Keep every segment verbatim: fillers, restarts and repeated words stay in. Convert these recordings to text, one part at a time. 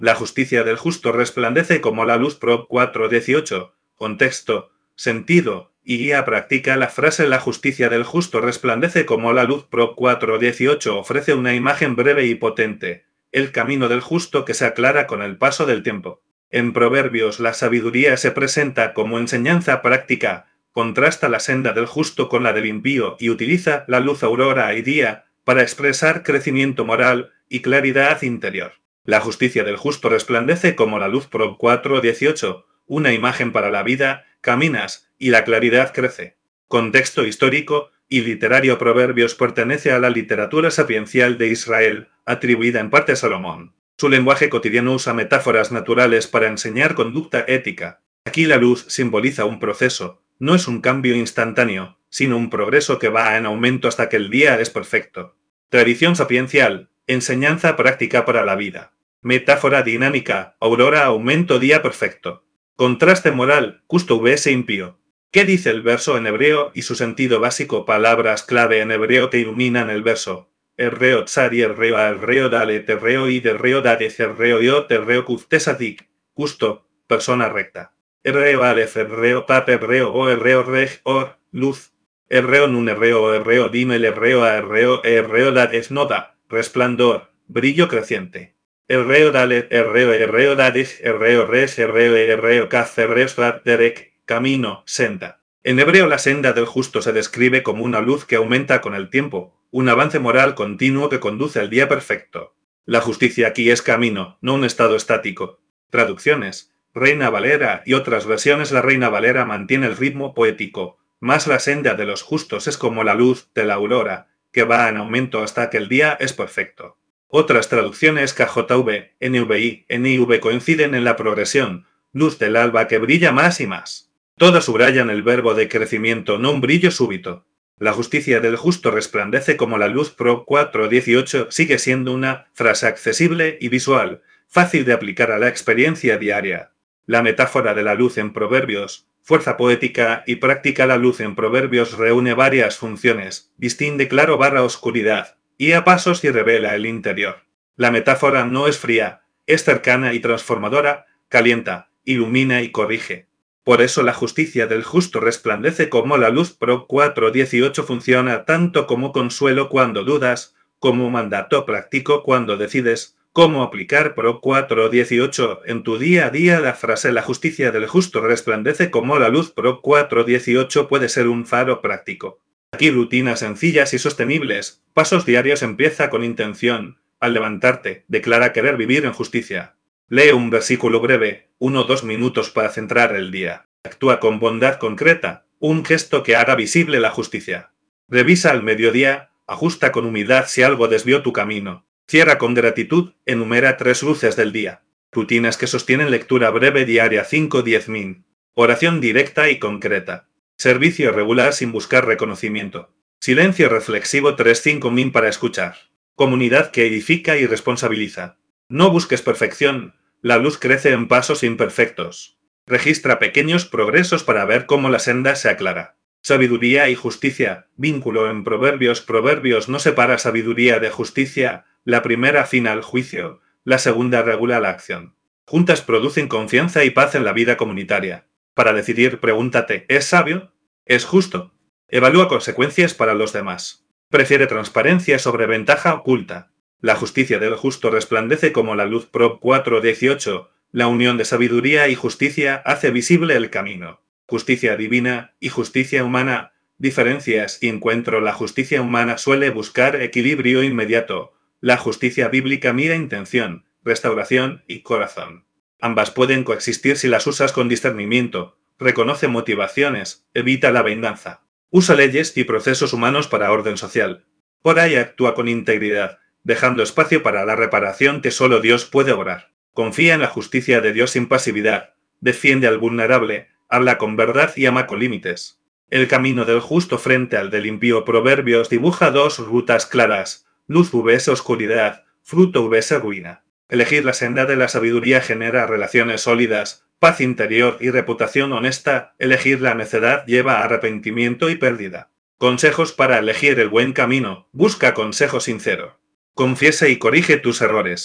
La justicia del justo resplandece como la luz. Prov cuatro dieciocho. Contexto, sentido y guía práctica. La frase la justicia del justo resplandece como la luz. Prov cuatro dieciocho ofrece una imagen breve y potente. El camino del justo que se aclara con el paso del tiempo. En Proverbios la sabiduría se presenta como enseñanza práctica, contrasta la senda del justo con la del impío y utiliza la luz aurora y día para expresar crecimiento moral y claridad interior. La justicia del justo resplandece como la luz. Prov cuatro dieciocho, una imagen para la vida, caminas y la claridad crece. Contexto histórico y literario. Proverbios pertenece a la literatura sapiencial de Israel, atribuida en parte a Salomón. Su lenguaje cotidiano usa metáforas naturales para enseñar conducta ética. Aquí la luz simboliza un proceso, no es un cambio instantáneo, sino un progreso que va en aumento hasta que el día es perfecto. Tradición sapiencial, enseñanza práctica para la vida. Metáfora dinámica, aurora, aumento, día perfecto. Contraste moral, justo vs impío. ¿Qué dice el verso en hebreo y su sentido básico? Palabras clave en hebreo que iluminan el verso. Erreo tsari, erreo a, erreo dale, terreo id, erreo dades, erreo yo, terreo kuftesadik. Justo, persona recta. Erreo alef, erreo pap, erreo o, erreo reg, or, luz. Erreo nun, erreo, erreo dimel, erreo a, erreo, erreo dades, noda, resplandor, brillo creciente. Erreo dale, erreo, erreo dades, erreo res, erreo, erreo kaz, erreo srat, derek, camino, senda. En hebreo la senda del justo se describe como una luz que aumenta con el tiempo, un avance moral continuo que conduce al día perfecto. La justicia aquí es camino, no un estado estático. Traducciones. Reina Valera y otras versiones. La Reina Valera mantiene el ritmo poético, más la senda de los justos es como la luz de la aurora, que va en aumento hasta que el día es perfecto. Otras traducciones K J V, N V I, N I V coinciden en la progresión, luz del alba que brilla más y más. Todas subrayan el verbo de crecimiento, no un brillo súbito. La justicia del justo resplandece como la luz. Prov cuatro dieciocho sigue siendo una frase accesible y visual, fácil de aplicar a la experiencia diaria. La metáfora de la luz en Proverbios, fuerza poética y práctica. La luz en Proverbios reúne varias funciones, distingue claro barra oscuridad, y a pasos y revela el interior. La metáfora no es fría, es cercana y transformadora, calienta, ilumina y corrige. Por eso la justicia del justo resplandece como la luz. Prov cuatro dieciocho funciona tanto como consuelo cuando dudas, como mandato práctico cuando decides cómo aplicar Prov cuatro dieciocho en tu día a día. La frase la justicia del justo resplandece como la luz. Prov cuatro dieciocho puede ser un faro práctico. Aquí rutinas sencillas y sostenibles, pasos diarios. Empieza con intención. Al levantarte, declara querer vivir en justicia. Lee un versículo breve, uno o dos minutos para centrar el día. Actúa con bondad concreta, un gesto que haga visible la justicia. Revisa al mediodía, ajusta con humildad si algo desvió tu camino. Cierra con gratitud, enumera tres luces del día. Rutinas que sostienen lectura breve diaria cinco a diez min. Oración directa y concreta. Servicio regular sin buscar reconocimiento. Silencio reflexivo tres a cinco min para escuchar. Comunidad que edifica y responsabiliza. No busques perfección, la luz crece en pasos imperfectos. Registra pequeños progresos para ver cómo la senda se aclara. Sabiduría y justicia, vínculo en Proverbios. Proverbios no separa sabiduría de justicia, la primera afina el juicio, la segunda regula la acción. Juntas producen confianza y paz en la vida comunitaria. Para decidir, pregúntate, ¿es sabio? ¿Es justo? Evalúa consecuencias para los demás. Prefiere transparencia sobre ventaja oculta. La justicia del justo resplandece como la luz. Prov cuatro dieciocho. La unión de sabiduría y justicia hace visible el camino. Justicia divina y justicia humana. Diferencias y encuentro. La justicia humana suele buscar equilibrio inmediato. La justicia bíblica mira intención, restauración y corazón. Ambas pueden coexistir si las usas con discernimiento. Reconoce motivaciones, evita la venganza. Usa leyes y procesos humanos para orden social. Por ahí actúa con integridad, dejando espacio para la reparación que solo Dios puede obrar. Confía en la justicia de Dios sin pasividad, defiende al vulnerable, habla con verdad y ama con límites. El camino del justo frente al del impío. Proverbios dibuja dos rutas claras, luz vs oscuridad, fruto vs ruina. Elegir la senda de la sabiduría genera relaciones sólidas, paz interior y reputación honesta. Elegir la necedad lleva a arrepentimiento y pérdida. Consejos para elegir el buen camino. Busca consejo sincero. Confiesa y corrige tus errores.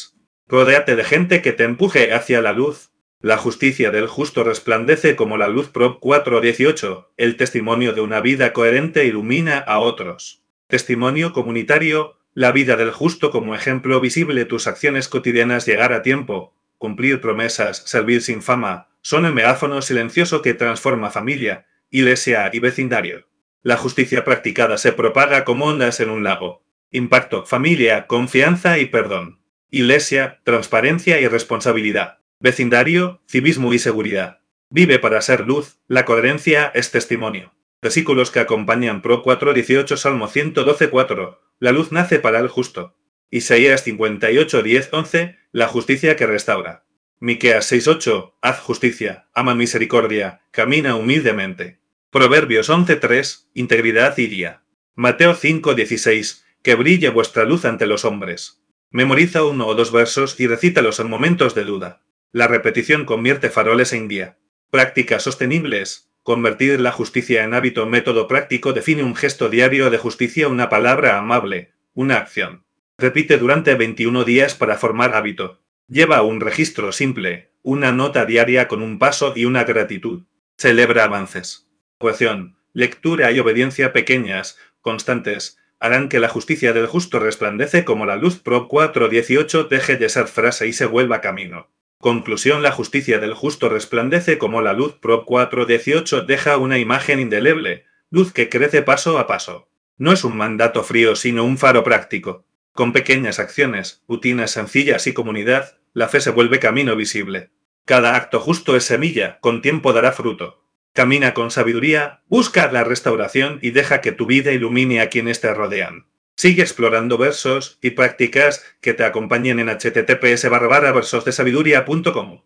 Rodéate de gente que te empuje hacia la luz. La justicia del justo resplandece como la luz. Prov cuatro dieciocho. El testimonio de una vida coherente ilumina a otros. Testimonio comunitario. La vida del justo como ejemplo visible. Tus acciones cotidianas, llegar a tiempo, cumplir promesas, servir sin fama, son el megáfono silencioso que transforma familia, iglesia y vecindario. La justicia practicada se propaga como ondas en un lago. Impacto, familia, confianza y perdón. Iglesia, transparencia y responsabilidad. Vecindario, civismo y seguridad. Vive para ser luz, la coherencia es testimonio. Versículos que acompañan Prov cuatro dieciocho. Salmo ciento doce cuatro. La luz nace para el justo. Isaías cincuenta y ocho diez once. La justicia que restaura. Miqueas seis ocho. Haz justicia, ama misericordia, camina humildemente. Proverbios once tres. Integridad y guía. Mateo cinco dieciséis. Que brille vuestra luz ante los hombres. Memoriza uno o dos versos y recítalos en momentos de duda. La repetición convierte faroles en guía. Prácticas sostenibles. Convertir la justicia en hábito. Método práctico define un gesto diario de justicia, una palabra amable, una acción. Repite durante veintiún días para formar hábito. Lleva un registro simple, una nota diaria con un paso y una gratitud. Celebra avances. Cohesión, lectura y obediencia pequeñas, constantes, harán que la justicia del justo resplandece como la luz. Prov cuatro dieciocho. Deje de ser frase y se vuelva camino. Conclusión: la justicia del justo resplandece como la luz. Prov cuatro dieciocho. Deja una imagen indeleble, luz que crece paso a paso. No es un mandato frío, sino un faro práctico. Con pequeñas acciones, rutinas sencillas y comunidad, la fe se vuelve camino visible. Cada acto justo es semilla, con tiempo dará fruto. Camina con sabiduría, busca la restauración y deja que tu vida ilumine a quienes te rodean. Sigue explorando versos y prácticas que te acompañen en h t t p s barra barra versos de sabiduría punto com.